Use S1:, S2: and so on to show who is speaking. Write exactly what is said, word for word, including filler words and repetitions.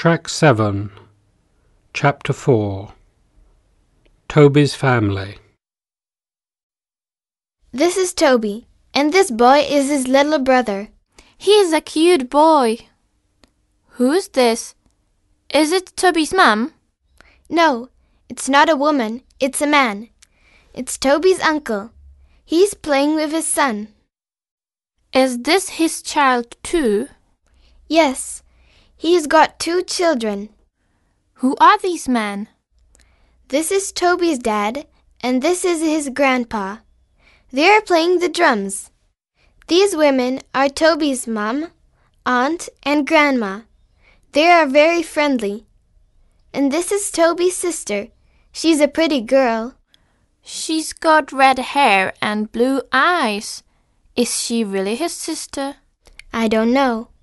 S1: Track seven, Chapter four. Toby's Family.
S2: This is Toby, and this boy is his little brother.
S3: He is a cute boy. Who's this? Is it Toby's mum?
S2: No, it's not a woman, it's a man. It's Toby's uncle. He's playing with his son.
S3: Is this his child too?
S2: Yes, he's got two children.
S3: Who are these men?
S2: This is Toby's dad, and this is his grandpa. They are playing the drums. These women are Toby's mum, aunt, and grandma. They are very friendly. And this is Toby's sister. She's a pretty girl.
S3: She's got red hair and blue eyes. Is she really his sister?
S2: I don't know.